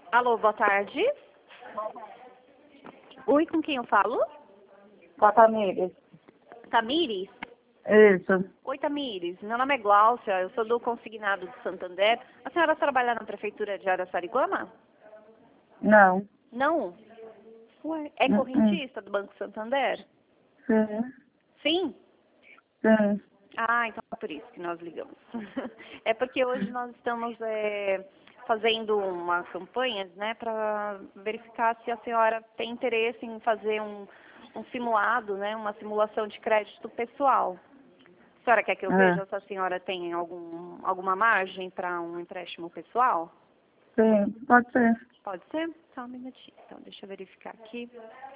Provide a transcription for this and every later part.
Alô, boa tarde. Oi, com quem eu falo? Com a Tamires. Tamires? Isso. Oi, Tamires. Meu nome é Gláucia, eu sou do Consignado de Santander. A senhora trabalha na Prefeitura de Araçariguama? Não. Não? Ué, é Hum. correntista do Banco Santander? Sim. Sim? Sim. Ah, então é por isso que nós ligamos. É porque hoje nós estamos fazendo uma campanha, né, para verificar se a senhora tem interesse em fazer um simulado, né, uma simulação de crédito pessoal. A senhora quer que eu É. veja se a senhora tem alguma margem para um empréstimo pessoal? Sim. Pode ser. Pode ser? Só um minutinho. Então, deixa eu verificar aqui.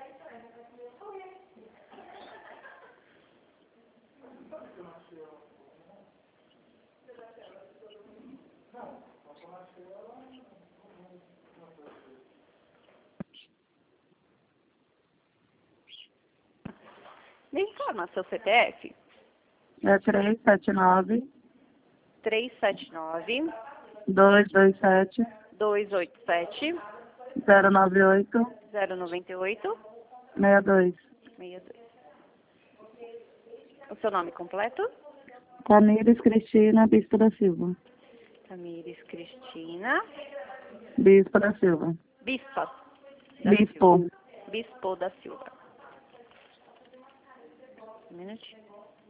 Me informa seu CPF. É 379 379 227 287 098 098 62. 62. O seu nome completo? Tamires Cristina Bispo da Silva. Tamires Cristina Bispo da Silva. Bispa da Silva. Bispo. Bispo da Silva. Um minutinho.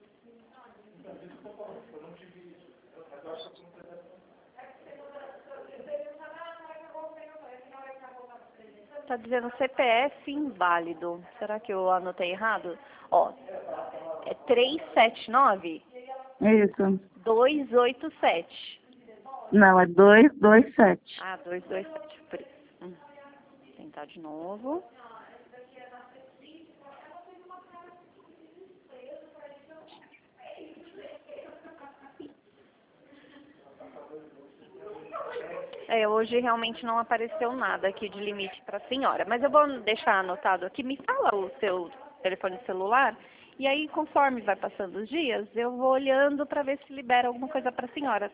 Tá dizendo CPF inválido. Será que eu anotei errado? Ó, é 379 Isso. 287. Não, é 227. Ah, 227. Por isso. Vou tentar de novo. Hoje realmente não apareceu nada aqui de limite para a senhora, mas eu vou deixar anotado aqui. Me fala o seu telefone celular e aí, conforme vai passando os dias, eu vou olhando para ver se libera alguma coisa para a senhora.